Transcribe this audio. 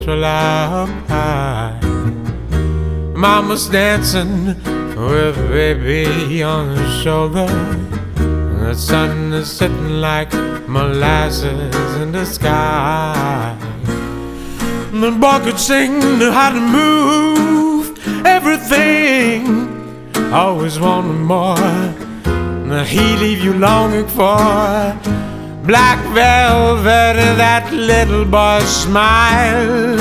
up high. Mama's dancing with baby on her shoulder. The sun is sitting like molasses in the sky. The boy could sing how to move everything. Always wanting more. He leave you longing for black velvet and that little boy's smile.